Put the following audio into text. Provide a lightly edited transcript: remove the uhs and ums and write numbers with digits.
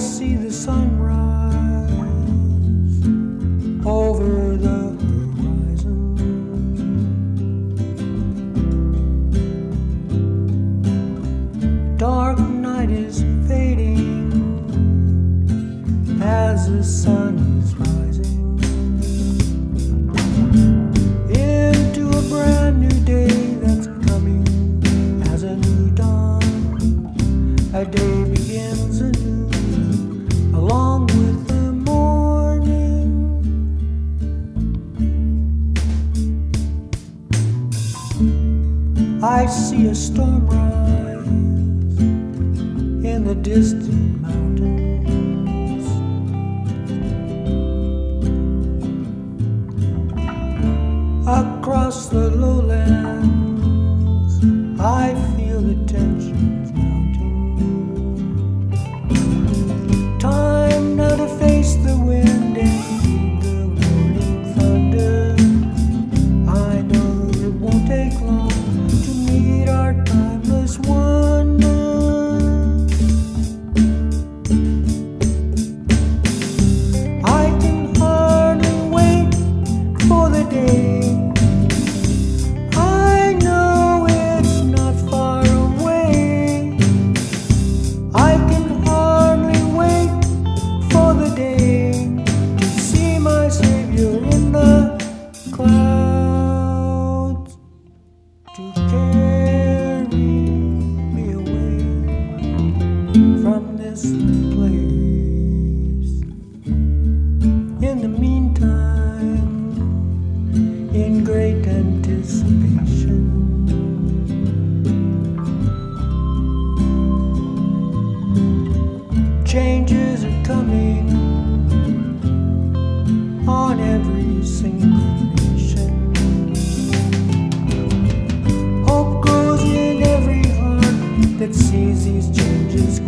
see the sunrise over the horizon. Dark night is fading as the sun is rising into a brand new day that's coming as a new dawn. A day begins anew along with the morning. I see a storm rise in the distant mountains. Across the lowlands, I feel the tensions mounting. Time now to face the wind and heed the warning thunder. I know it won't take long to meet our timeless wonder. I can hardly wait for the day. I know it's not far away. I can hardly wait for the day to see my Savior in the clouds, to carry me away from this place. In the meantime, in great anticipation, changes are coming on every single nation. Hope grows in every heart that sees these changes